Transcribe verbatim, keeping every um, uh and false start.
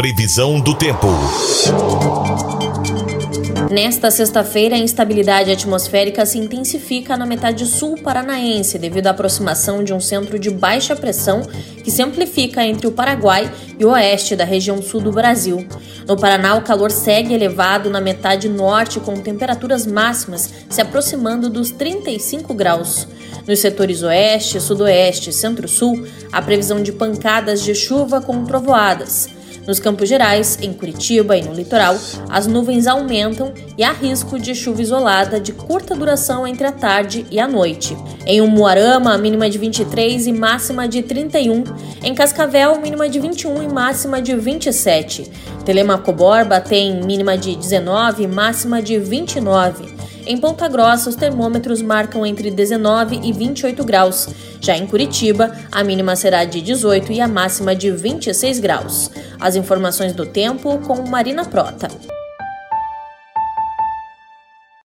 Previsão do tempo. Nesta sexta-feira, a instabilidade atmosférica se intensifica na metade sul paranaense devido à aproximação de um centro de baixa pressão que se amplifica entre o Paraguai e o oeste da região sul do Brasil. No Paraná, o calor segue elevado na metade norte, com temperaturas máximas se aproximando dos trinta e cinco graus. Nos setores oeste, sudoeste e centro-sul, há previsão de pancadas de chuva com trovoadas. Nos Campos Gerais, em Curitiba e no litoral, as nuvens aumentam e há risco de chuva isolada de curta duração entre a tarde e a noite. Em Umuarama, mínima de vinte e três e máxima de trinta e um. Em Cascavel, mínima de vinte e um e máxima de vinte e sete. Telemaco Borba tem mínima de dezenove e máxima de vinte e nove. Em Ponta Grossa, os termômetros marcam entre dezenove e vinte e oito graus. Já em Curitiba, a mínima será de dezoito e a máxima de vinte e seis graus. As informações do tempo com Marina Prota.